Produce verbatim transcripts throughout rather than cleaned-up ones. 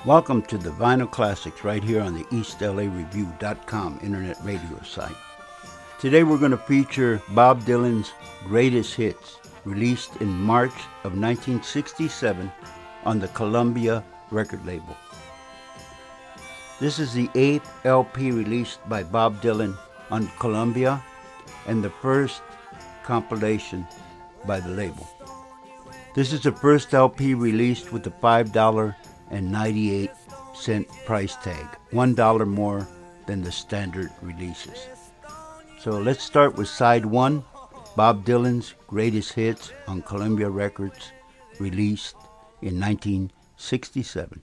Welcome to the Vinyl Classics right here on the East L A Review dot com internet radio site. Today we're going to feature Bob Dylan's Greatest Hits, released in March of nineteen sixty-seven on the Columbia record label. This is the eighth L P released by Bob Dylan on Columbia and the first compilation by the label. This is the first L P released with the five dollars and ninety-eight cents price tag, one dollar more than the standard releases. So let's start with side one, Bob Dylan's Greatest Hits on Columbia Records, released in nineteen sixty-seven.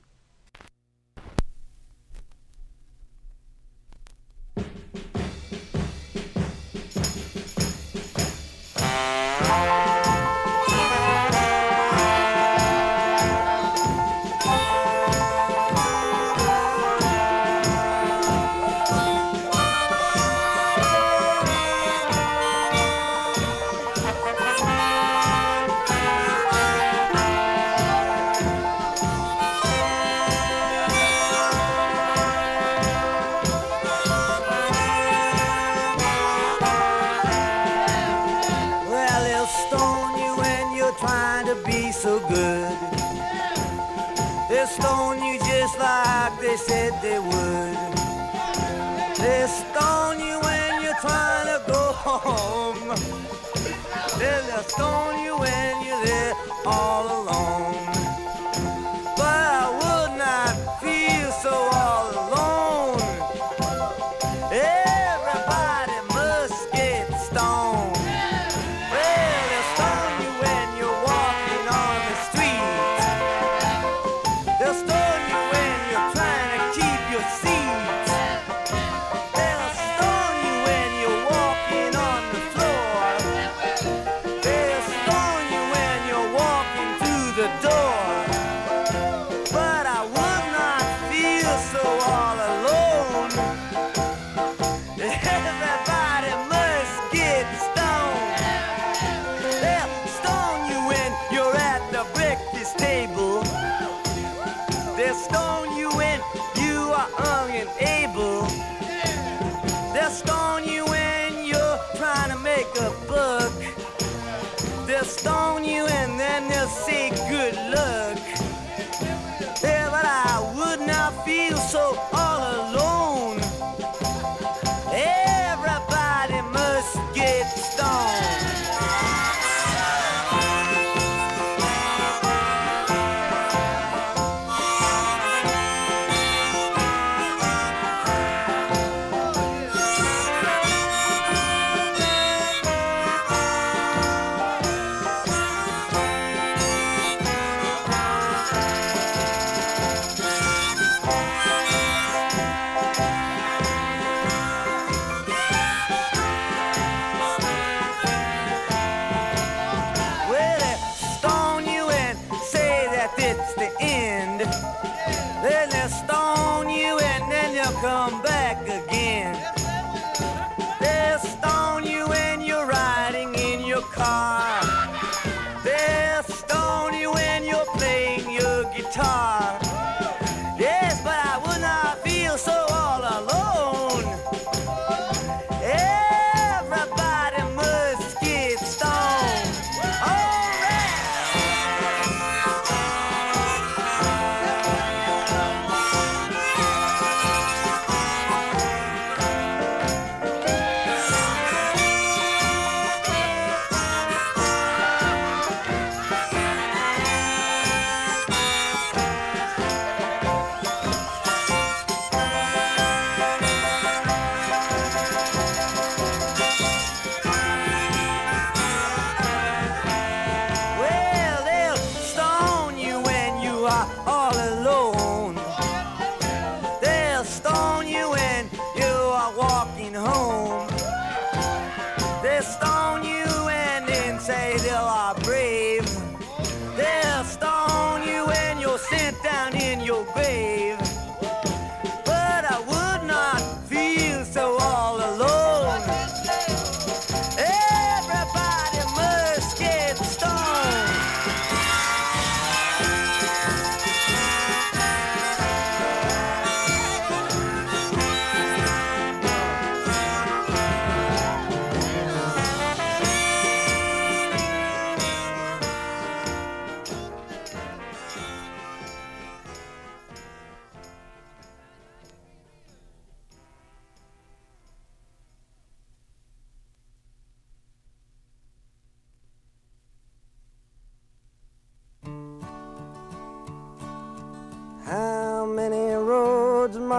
Stone you just like they said they would. They stone you when you're trying to go home. They'll stone you when you're there all alone. But I would not feel so all alone. Everybody must get stoned. Well, they'll stone you when you're walking on the street. They'll stone you when you're trying to keep your seat. They'll stone you when you're walking on the floor. They'll stone you when you're walking through the door. But I would not feel so all alone. Everybody must get stoned. They'll stone you when you're at the breakfast table. They'll stone you when you are young and able. They'll stone you when you're trying to make a buck. They'll stone you and then they'll say good luck. Yeah, but I would not feel so all alone. Everybody must get stoned.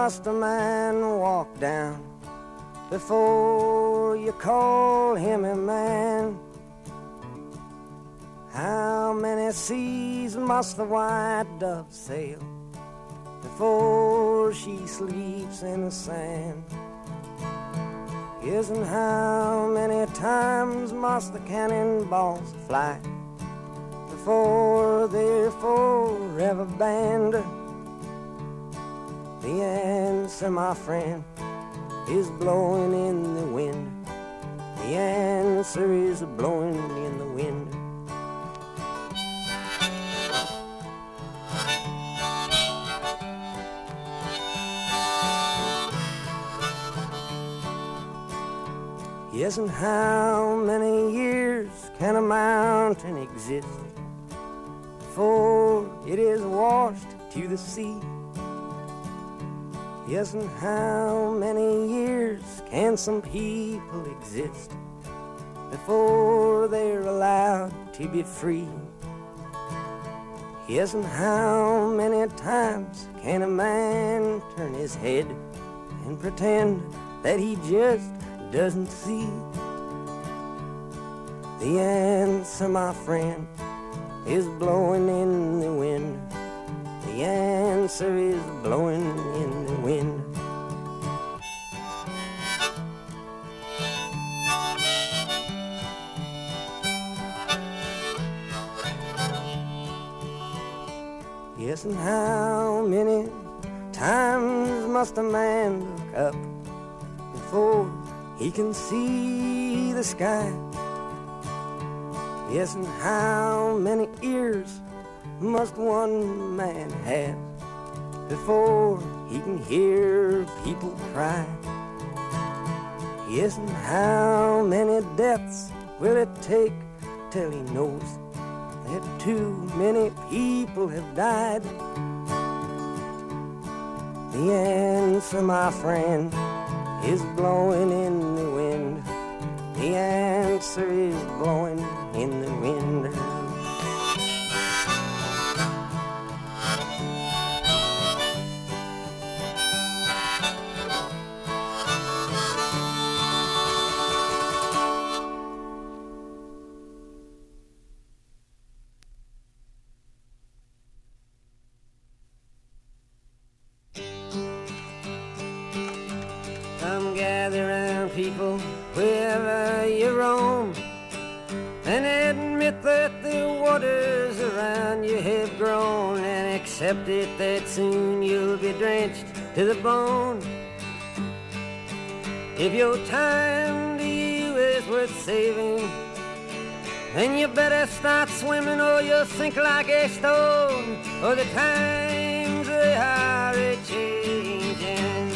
must a man walk down before you call him a man? How many seas must the white dove sail before she sleeps in the sand? Yes, and how many times must the cannonballs fly before they're forever banned? The answer, my friend, is blowing in the wind. The answer is blowing in the wind. Yes, and how many years can a mountain exist before it is washed to the sea? Yes, and how many years can some people exist before they're allowed to be free? Yes, and how many times can a man turn his head and pretend that he just doesn't see? The answer, my friend, is blowing in the wind. The answer is blowing in the wind. Yes, and how many times must a man look up before he can see the sky? Yes, and how many ears must one man have before he can hear people cry? Yes, and how many deaths will it take till he knows that too many people have died? The answer, my friend, is blowing in the wind. The answer is blowing in the wind. Come gather round, people, wherever you roam, and admit that the waters around you have grown, and accept it that soon you'll be drenched to the bone. If your time to you is worth saving, then you better start swimming or you'll sink like a stone, or the times they are a-changing.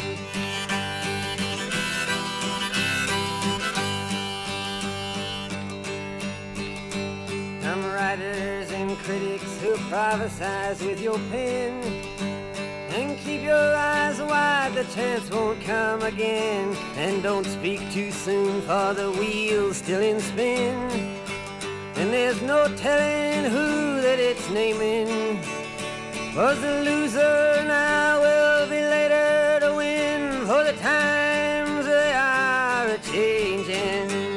Some writers and critics who prophesize with your pen, and keep your eyes wide, the chance won't come again. And don't speak too soon, for the wheel's still in spin, and there's no telling who that it's naming. Was the loser now will be later to win, for the times they are a-changing.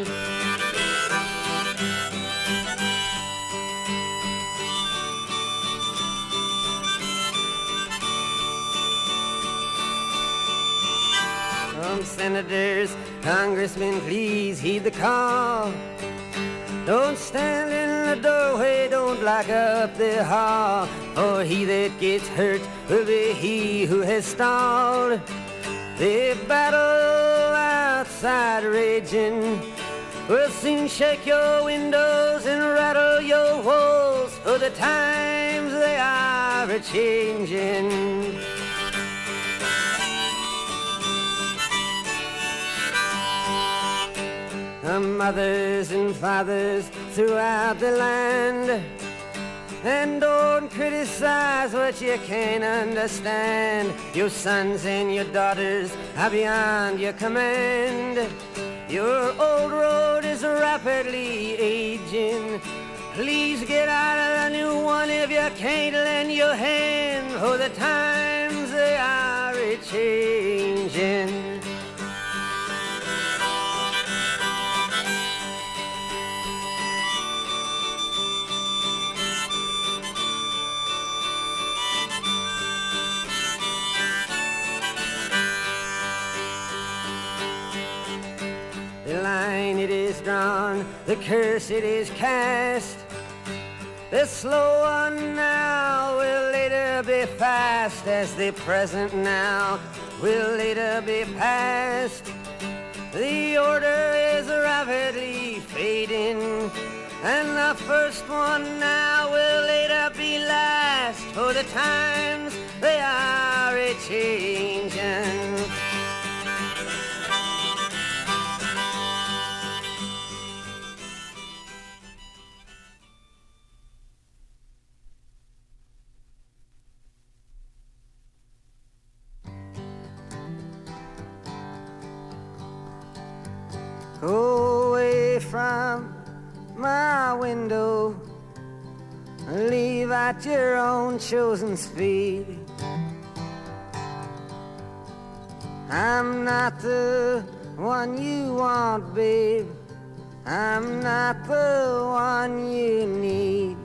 Senators, congressmen, please heed the call. Don't stand in the doorway, don't lock up the hall, for he that gets hurt will be he who has stalled. The battle outside raging will soon shake your windows and rattle your walls, for the times they are a-changing. Mothers and fathers throughout the land, and don't criticize what you can't understand. Your sons and your daughters are beyond your command. Your old road is rapidly aging. Please get out of the new one if you can't lend your hand, for the times they are a changing. The line it is drawn, the curse it is cast. The slow one now will later be fast, as the present now will later be past. The order is rapidly fading, and the first one now will later be last, for the times they are a-changing. Go away from my window, leave at your own chosen speed. I'm not the one you want, babe. I'm not the one you need.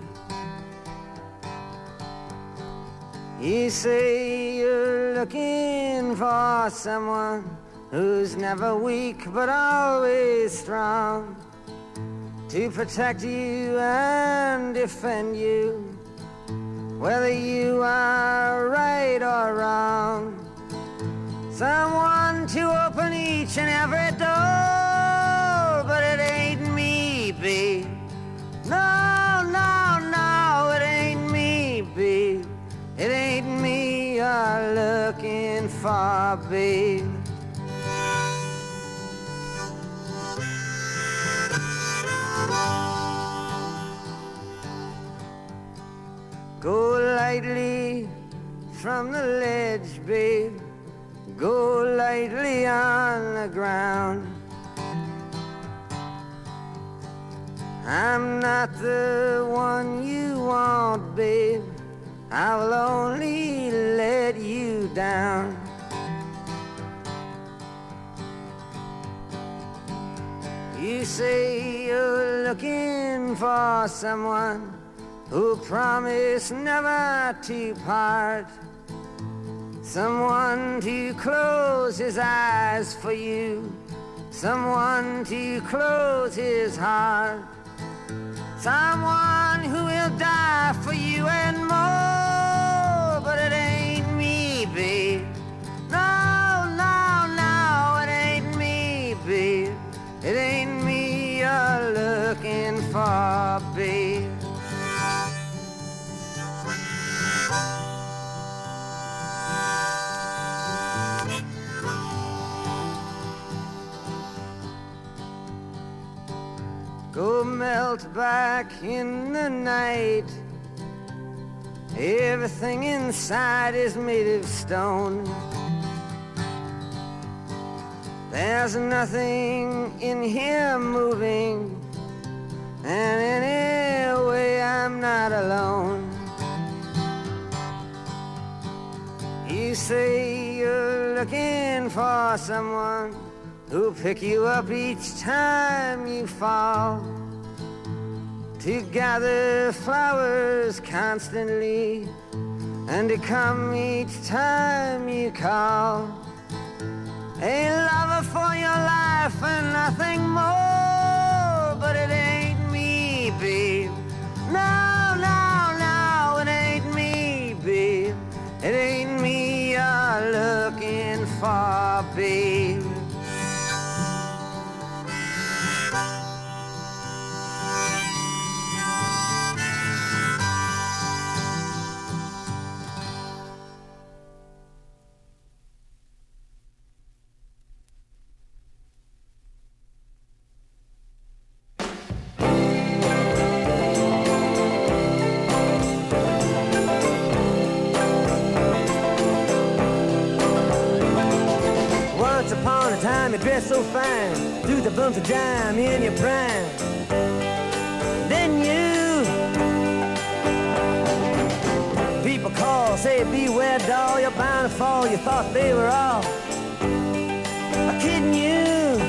You say you're looking for someone who's never weak but always strong, to protect you and defend you, whether you are right or wrong. Someone to open each and every door, but it ain't me, babe. No, no, no, it ain't me, babe. It ain't me you're looking for, babe. Go lightly from the ledge, babe. Go lightly on the ground. I'm not the one you want, babe. I will only let you down. You say you're looking for someone who promised never to part, someone to close his eyes for you, someone to close his heart, someone who will die for you and more. But it ain't me, babe. No, no, no, it ain't me, babe. It ain't me you're looking for, babe. Go melt back in the night. Everything inside is made of stone. There's nothing in here moving, and anyway I'm not alone. You say you're looking for someone who'll pick you up each time you fall, to gather flowers constantly, and to come each time you call. A lover for your life and nothing more. But it ain't me, babe. No, no, no, it ain't me, babe. It ain't me you're looking for, babe. You dress so fine, through the bumps of dime in your prime. Then you, people call say, beware, doll, you're bound to fall. You thought they were all kidding you.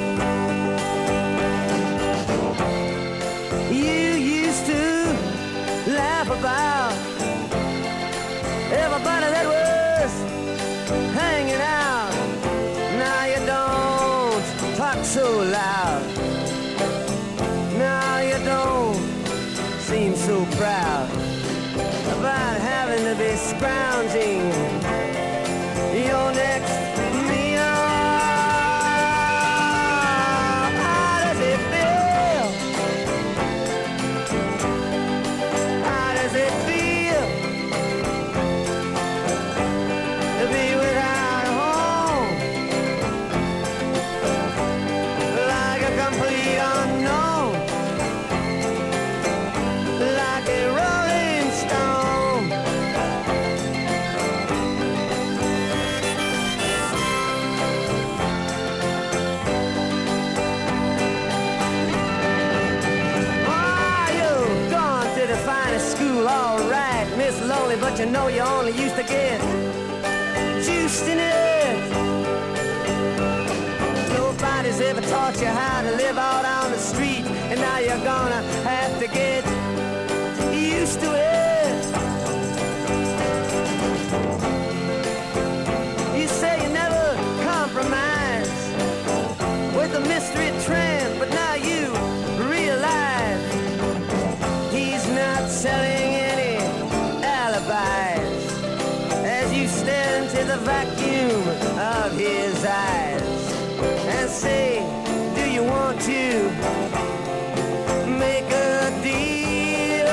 You used to laugh about everybody that was hanging out. Now you don't talk so loud. Now you don't seem so proud about having to be scrounging your next meal. How does it feel? How does it feel to be without a home? Like a complete unknown, like a rolling stone. Ah, you've gone to the finest school, all right, Miss Lonely, but you know you only used to get juiced in it. Nobody's ever taught you how to live out on the street, and now you're gonna have to get used to it. You say you never compromise with a mystery tramp, but now you realize he's not selling any alibis as you stare into the vacuum of his eyes and say, do you want to make a deal?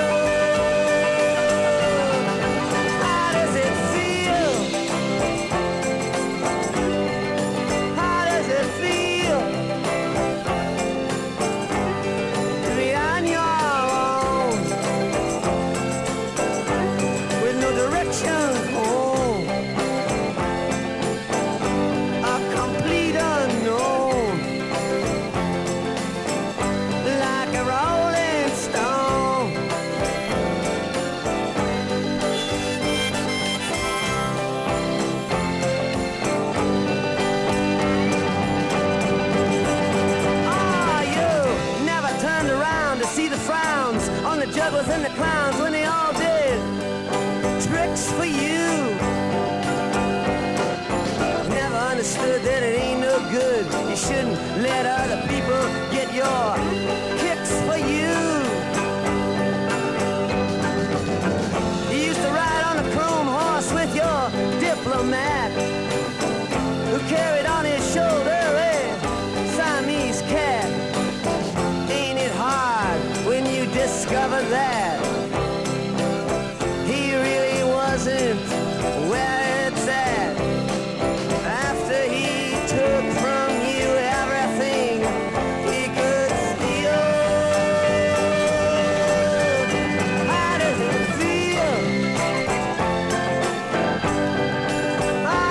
How does it feel? How does it feel to be on your own with no direction home? A complete unknown, like a rolling stone. Ah, you never turned around to see the frowns on the jugglers and the clowns when they all did tricks for you. Never understood that it ain't no good. You shouldn't let other people get your kicks for you. You used to ride on a chrome horse with your diplomat, who carried on his shoulder a Siamese cat. Ain't it hard when you discover that he really wasn't where it's at? After he took from you everything he could steal. How does it feel? How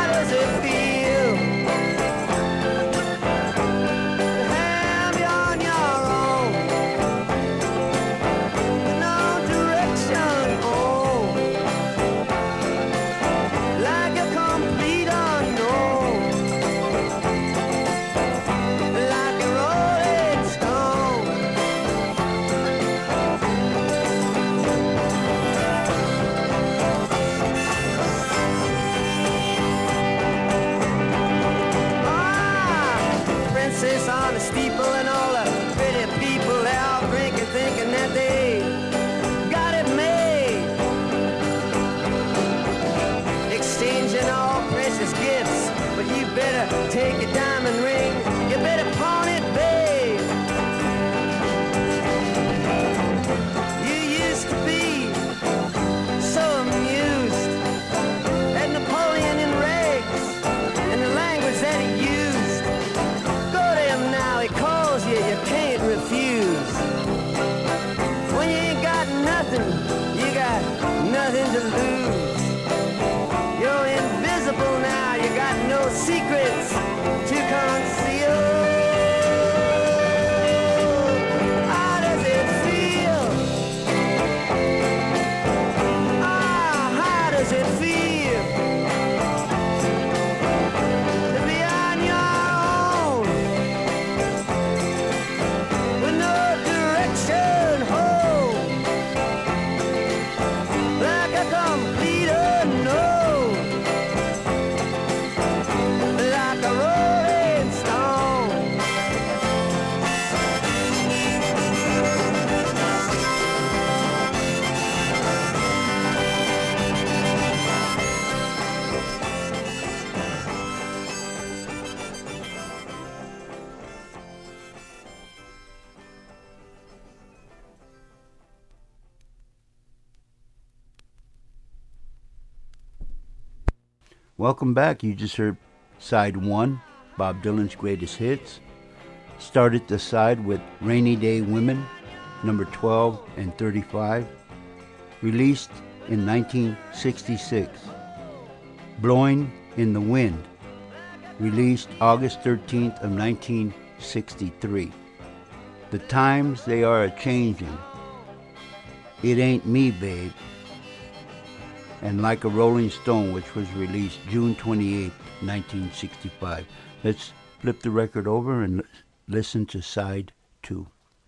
Welcome back. You just heard side one, Bob Dylan's greatest hits. Started the side with Rainy Day Women, number twelve and thirty-five, released in nineteen sixty-six. Blowing in the Wind, released August thirteenth of nineteen sixty-three. The Times They Are A-Changin', It Ain't Me, Babe, and Like a Rolling Stone, which was released June twenty-eighth, nineteen sixty-five. Let's flip the record over and listen to side two.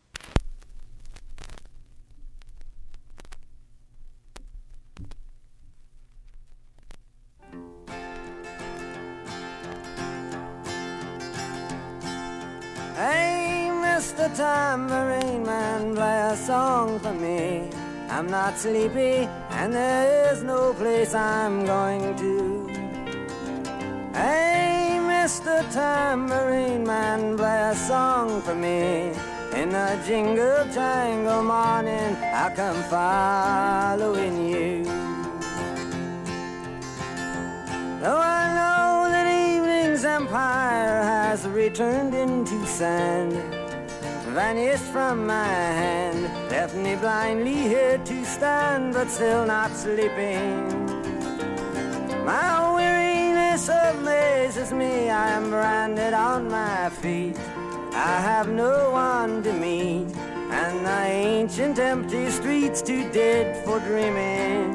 Hey, Mister Tambourine Man, play a song for me. I'm not sleepy, and there is no place I'm going to. Hey, Mister Tambourine Man, play a song for me. In the jingle jangle morning, I'll come following you. Though I know that evening's empire has returned into sand, vanished from my hand, left me blindly here to stand, but still not sleeping. My weariness amazes me, I am branded on my feet. I have no one to meet, and the ancient empty streets too dead for dreaming.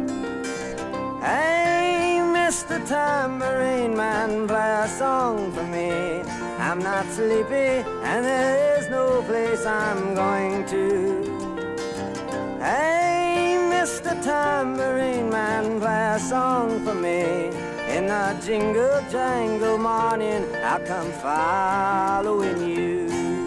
Hey, Mister Tambourine Man, play a song for me. I'm not sleepy, and there is no place I'm going to. Hey, Mister Tambourine Man, play a song for me. In the jingle jangle morning, I'll come following you.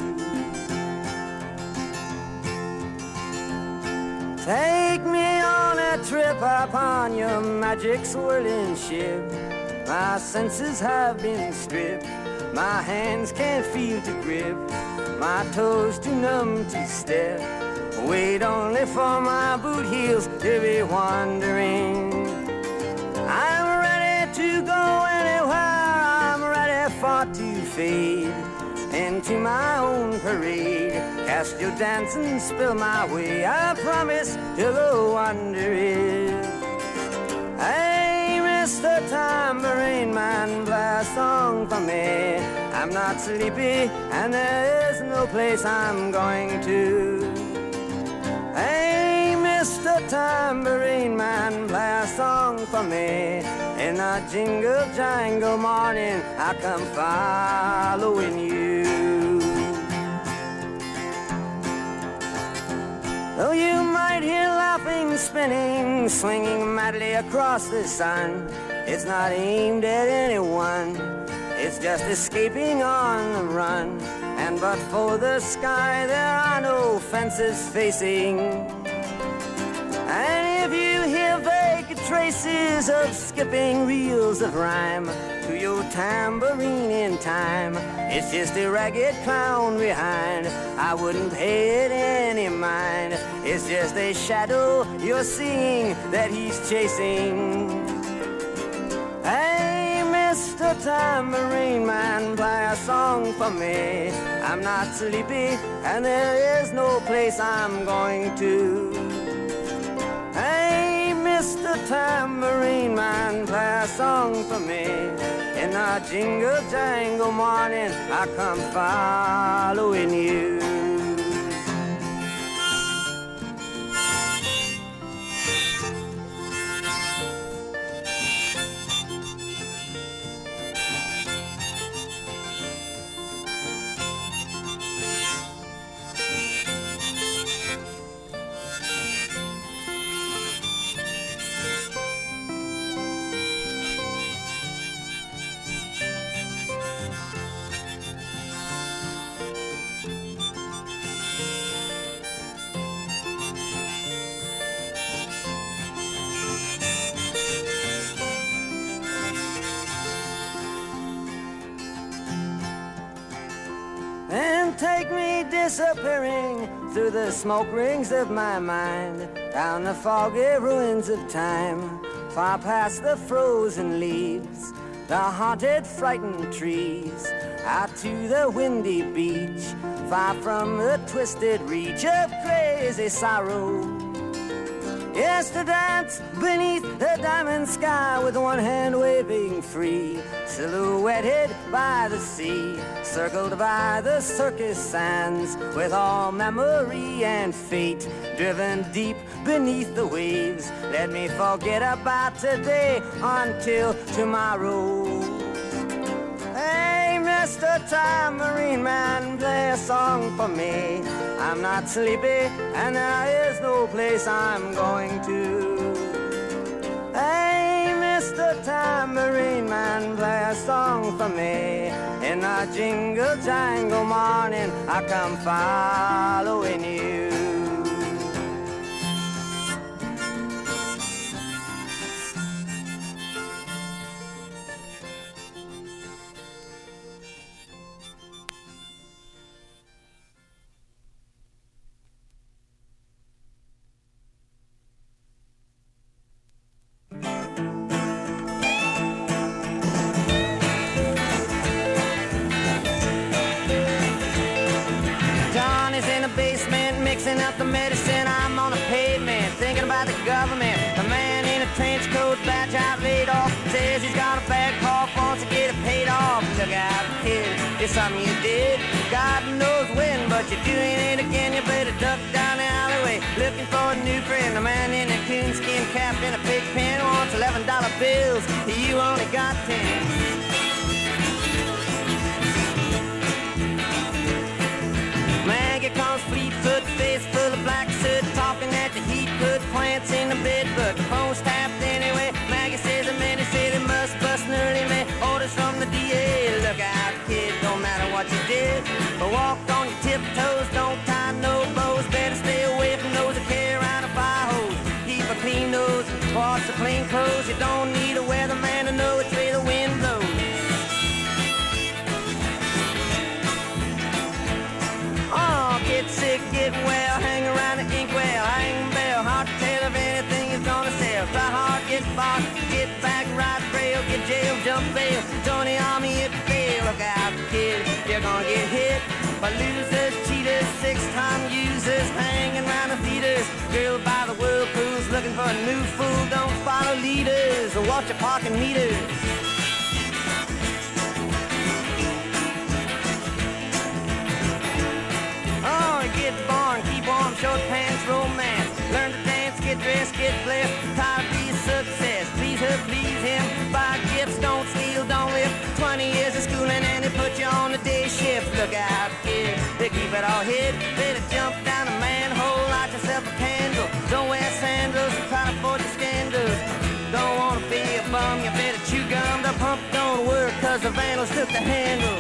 Take me on a trip upon your magic swirling ship. My senses have been stripped, my hands can't feel to grip, my toes too numb to step. Wait only for my boot heels to be wandering. I'm ready to go anywhere, I'm ready for to fade into my own parade. Cast your dance and spill my way, I promise to go under it. Hey, Mister Tambourine Man, play a song for me. I'm not sleepy, and there is no place I'm going to. Hey, Mister Tambourine Man, play a song for me. In a jingle jangle morning, I come following you. Though you might hear laughing, spinning, swinging madly across the sun, it's not aimed at anyone, it's just escaping on the run. And but for the sky, there are no fences facing. And if you hear vague traces of skipping reels of rhyme to your tambourine in time, it's just a ragged clown behind. I wouldn't pay it any mind. It's just a shadow you're seeing that he's chasing. Hey, Mister Tambourine Man, play a song for me. I'm not sleepy, and there is no place I'm going to. Hey, Mister Tambourine Man, play a song for me. In a jingle jangle morning, I come following you. Take me disappearing through the smoke rings of my mind, down the foggy ruins of time, far past the frozen leaves, the haunted, frightened trees, out to the windy beach, far from the twisted reach of crazy sorrow. Yes, to dance beneath the diamond sky with one hand waving free, silhouetted by the sea, circled by the circus sands, with all memory and fate driven deep beneath the waves. Let me forget about today until tomorrow. Hey, Mister Tambourine Man, play a song for me. I'm not sleepy and there is no place I'm going to. Hey, Mister Tambourine Man, play a song for me. In the jingle jangle morning, I come following you. Mixing up the medicine, I'm on the pavement, thinking about the government. The man in a trench coat, badge out, laid off, says he's got a bad cough, wants to get it paid off. Look out, kid, it's something you did, God knows when, but you're doing it again. You better duck down the alleyway, looking for a new friend. The man in a coonskin cap and a pig pen wants eleven dollar bills, you only got ten. Maggie comes Fleetfoot, face full of black soot, talking at the heat, put plants in the bed, but the phone's tapped anyway. Maggie says the man said it must bust an early man. Orders from the D A, look out kid, don't matter what you did, but walk on your tiptoes, don't tie no bows. Better stay away from those that carry around a fire hose. Keep a clean nose, wash the clean clothes. You don't need a weatherman to know which way the wind blows. Oh, get sick, get well, hang around the inkwell, hang bell, hard to tell if anything is gonna sell. Try hard, get bought, get back, ride trail, get jail, jump bail, join the army if you fail. Look out, kid, you're gonna get hit by losers, cheaters, six-time users, hanging around the theaters. Girl by the whirlpools, looking for a new fool, don't follow leaders, or watch your parking meters. Oh, get born, keep warm, short pants, romance. Learn to dance, get dressed, get blessed. Try to be a success, please her, please him. Buy gifts, don't steal, don't live. Twenty years of schooling and they put you on the day shift. Look out, kid, they keep it all hid. Better jump down a manhole, light yourself a candle. Don't wear sandals, try to avoid the scandals. Don't wanna be a bum, you better chew gum. The pump don't work cause the vandals took the handle.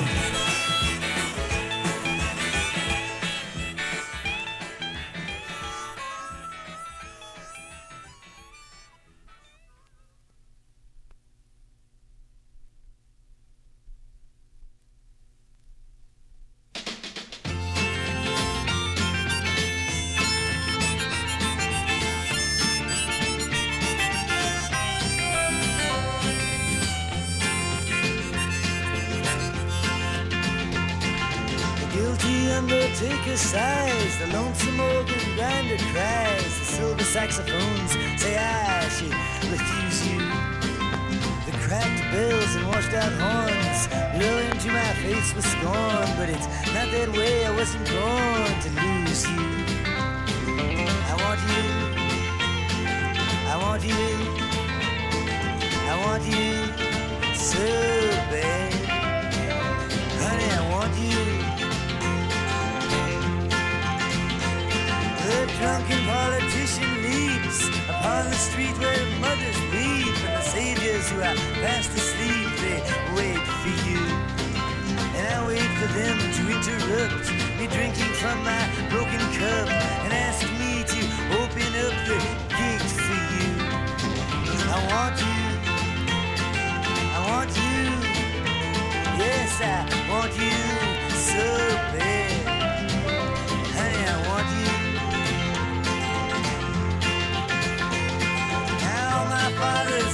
Undertaker sighs, the lonesome organ grinder cries, the silver saxophones say I should refuse you. The cracked bells and washed out horns blow into my face with scorn, but it's not that way, I wasn't born to lose you. I want you, I want you, I want you so bad. Honey, I want you. The drunken politician leaps upon the street where mothers weep, and the saviors who are fast asleep, they wait for you. And I wait for them to interrupt me drinking from my broken cup and ask me to open up the gate for you. I want you, I want you, yes I want you so bad. Honey, I want you. Father's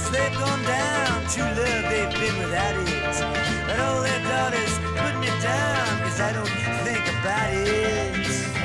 without it. But all their daughters put me down, cause I don't think about it.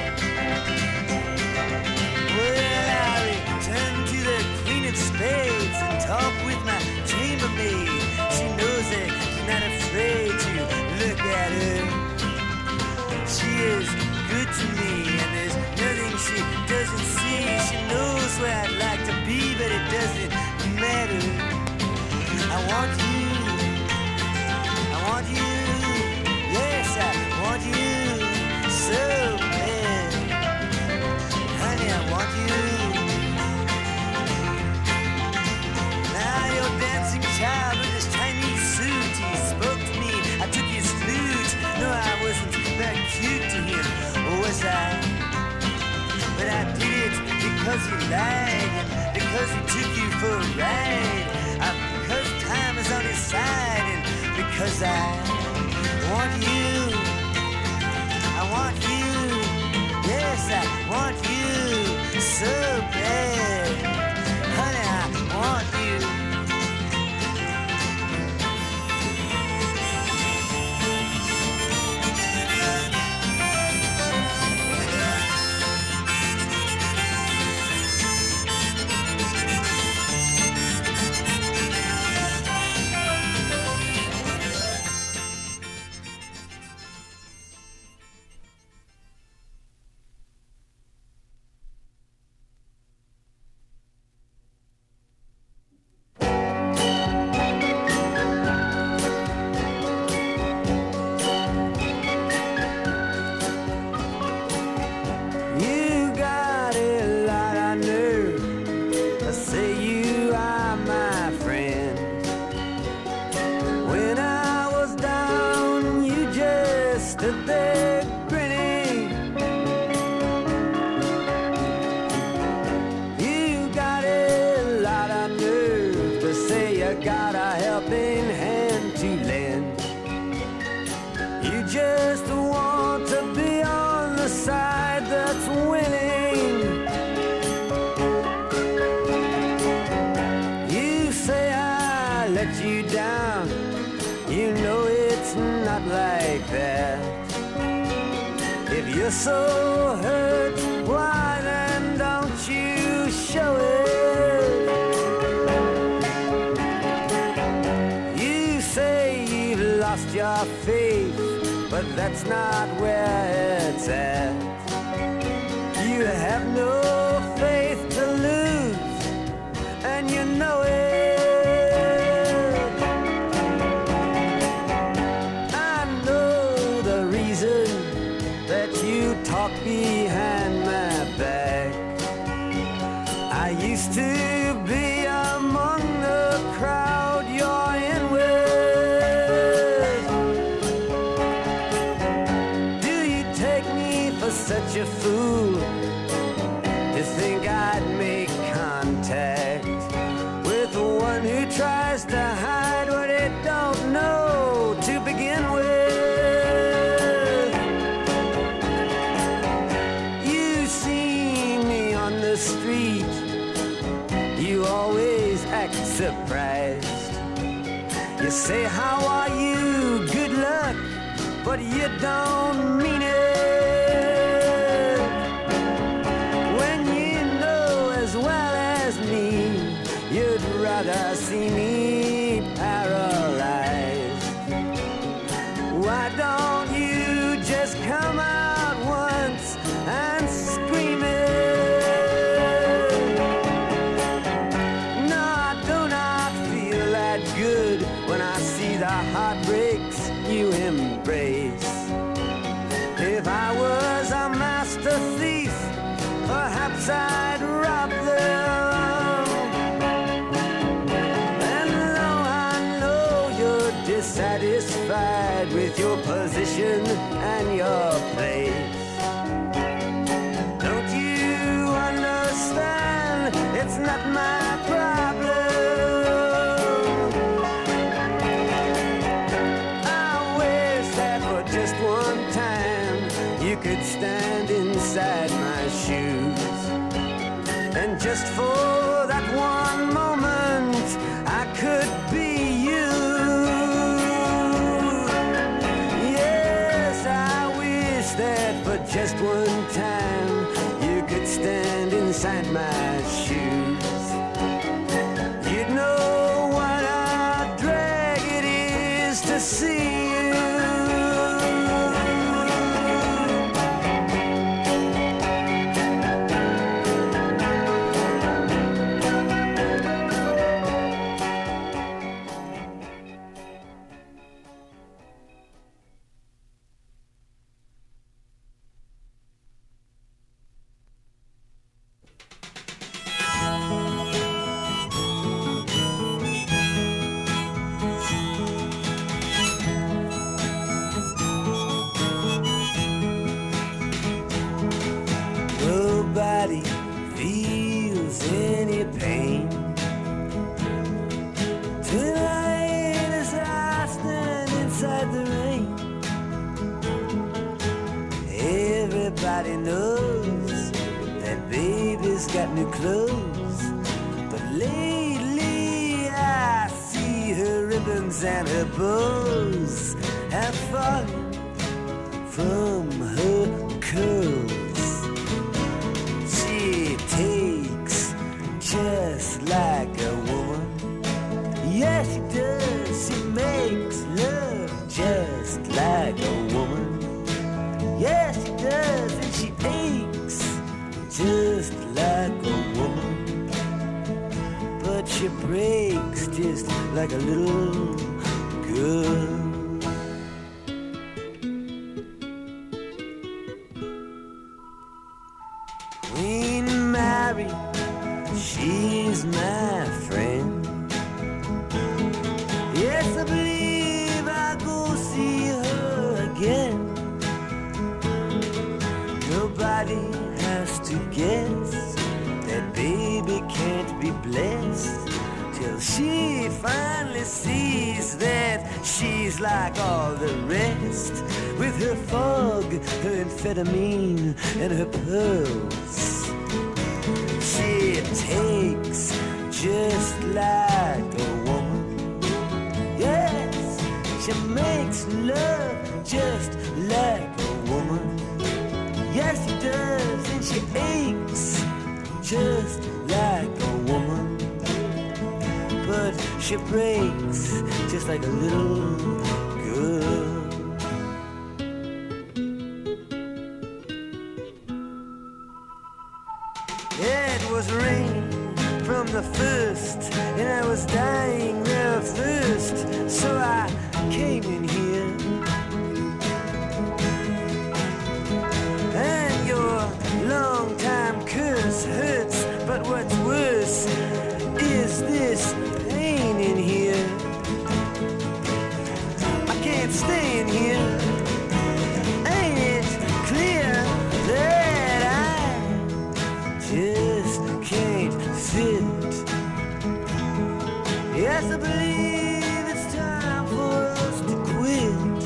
Well, I return to the Queen of Spades and talk with my chambermaid. She knows it, not afraid to look at her. She is good to me, and there's nothing she doesn't see. She knows where I'd like to be, but it doesn't matter. I want you, I want you, yes, I want you so bad. Honey, I want you. Now you're dancing child with this Chinese suit. He spoke to me, I took his flute. No, I wasn't very cute to him, or was I? But I did it because he lied, and because he took you for a ride. I, because time is on his side, and because I want you. I want you. Yes, I want you so bad. Honey, I want you. You're so hurt, why then don't you show it? You say you've lost your faith, but that's not where it's at. You have no faith to lose, and you know it. I know the reason that you talk behind my back. I used to be among the crowd you're in with. Do you take me for such a fool to think I'd make contact with the one who tries to hide what it don't know to begin with? Street, you always act surprised. You say, how are you? Good luck, but you don't mean it. When you know as well as me, you'd rather see me paralyzed. Why don't you just come out once and scream it? Good when I see the heartbreaks you embrace. If I was a master thief, perhaps I'd rob them. And though I know you're dissatisfied with your position and your place, don't you understand it's not my problem? You could stand inside my shoes, and just for that one moment I could be you. for just one time you could stand inside my shoes, you'd know what a drag it is to see you. Nobody feels any pain tonight as I stand inside the rain. Everybody knows that baby's got new clothes, but lately I see her ribbons and her bows have fallen from her curls. She takes just like a woman. Yes, she does. She makes love just like a woman. Yes, she does. And she aches just like a woman. But she breaks just like a little girl. Queen Mary, she's my friend. Yes, I believe I'll go see her again. Nobody has to guess that baby can't be blessed till she finally sees that she's like all the rest, with her fog, her amphetamine, and her pearls. She takes just like a woman. Yes, she makes love just like a woman. Yes, she does, and she aches just like a woman. But she breaks just like a little girl. It was rain from the first, and I was dying there of thirst, so I came in here. And your long-time curse hurts, but what's worse is this pain in here. I can't stay in here. Ain't it clear that I just can't sit? Yes, I believe it's time for us to quit.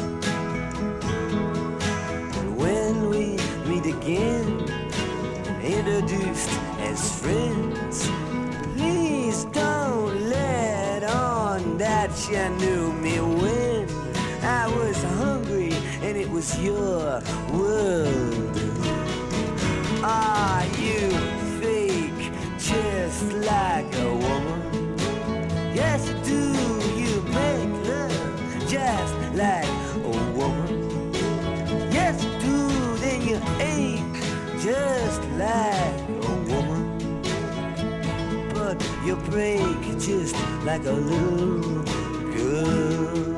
And when we meet again, introduced as friends, please don't let on that you knew me when I was hungry and it was your world. Are you fake just like a woman? Yes, you do. You make love just like a woman. Yes, you do. Then you ache just like a woman. But you break just like a little girl.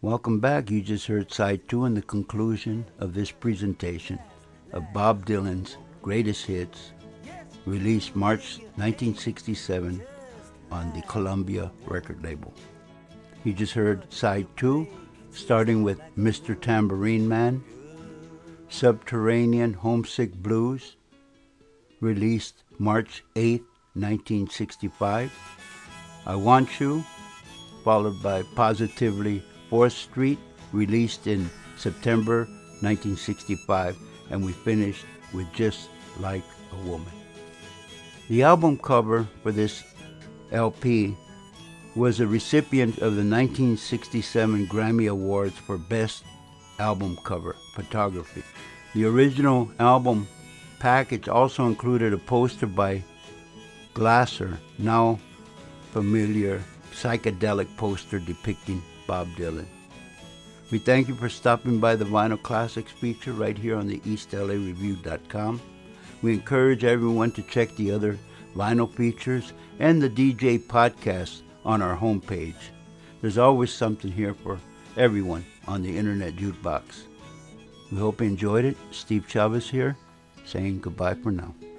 Welcome back. You just heard side two and the conclusion of this presentation of Bob Dylan's Greatest Hits, released March nineteen sixty-seven on the Columbia record label. You just heard side two, starting with Mister Tambourine Man, Subterranean Homesick Blues, released March eighth, nineteen sixty-five. I Want You, followed by Positively fourth Street, released in September nineteen sixty-five, and we finished with Just Like a Woman. The album cover for this L P was a recipient of the nineteen sixty-seven Grammy Awards for Best Album Cover Photography. The original album package also included a poster by Glasser, now familiar psychedelic poster depicting Bob Dylan. We thank you for stopping by the Vinyl Classics feature right here on the East L A Review dot com. We encourage everyone to check the other vinyl features and the D J podcasts on our homepage. There's always something here for everyone on the Internet Jukebox. We hope you enjoyed it. Steve Chavez here, saying goodbye for now.